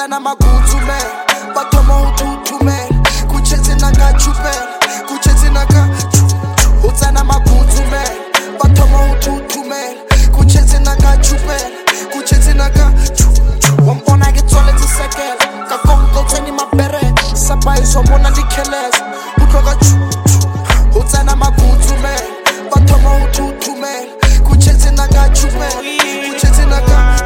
Utsana magutsu man, batoma ututu man. Kuchetse naka chupel, kuchetse naka. Utsana magutsu man, batoma ututu man. Kuchetse naka chupel, kuchetse naka. Wampona ke tsole tse sekel, ka konto tseni mabere. Sapa iso mona dikeles, utloka utsana magutsu man, batoma ututu man. Kuchetse naka chupel, kuchetse naka.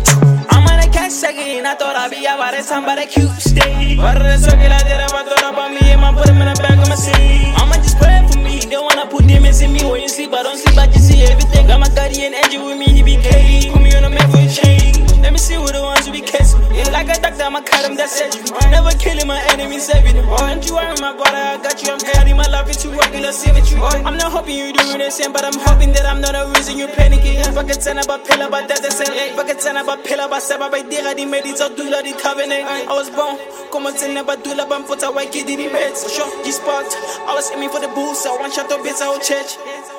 I thought I'd be about it, somebody cute stay. But the circle I did, I thought about me and I put him in the back of my seat. I'ma just pray for me, they wanna put demons in me when you sleep. I don't sleep, I just see everything. Got my guardian angel with me, he be K. Put me on a man for a chain. Let me see who the ones who be kissing me. Yeah, like a doctor, I'ma cut him, that's surgery. Never killing my enemy, saving them. Don't you worry, my brother, I got you. I'm carrying my life into regular symmetry. I'm not hoping you doing the same, but I'm hoping that I'm not the reason you're panicking. Fuck it, turn about pill about that, that's it. Fuck it, turn about pill about seven by dira, the made it all do the covenant. I was born, come on, tell about do la bam for the white kid, the meds. Sure, this part, I was aiming for the boost, so one shot of bits, our church.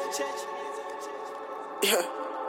Yeah.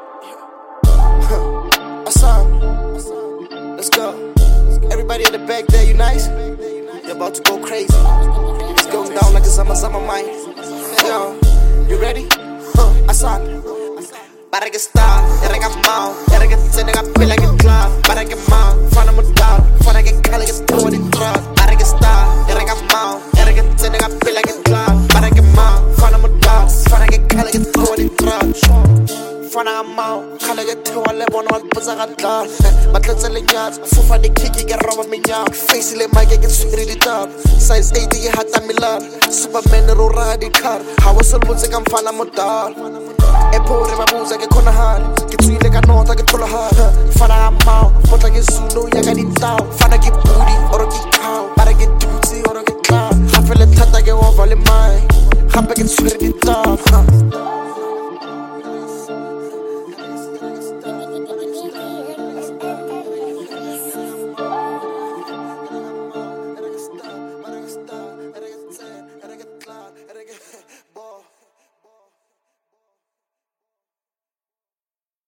Awesome. Let's go. Everybody in the back there, you nice? You're about to go crazy. It's going down like a summer mind. Yo, you ready? Awesome. Para que está, era que mal, era que se nega pela que clav, para que mal, fana mudar, fana que cala que todo de trap, para que está, era que mal, era que se nega pela que clav, para que mal, fana mudar, fana que cala que todo de trap, fana mal, cala que todo le bono al puza gatar, batletsa le nyats, fufa de kiki que roba mi nyap, face le mic que sugri di top, size 80 que hata milar, Superman ro radical, hawasal butse kam fana mudar. Epore mabuza ke khona hali ke tswile ka nota ke thola hali fana amao potla ke zulu ya ka ditao fana ke budi oro ke cow para ke tutsi oro ke cloud ha fele thata ke over le mai gape ke tswere ditao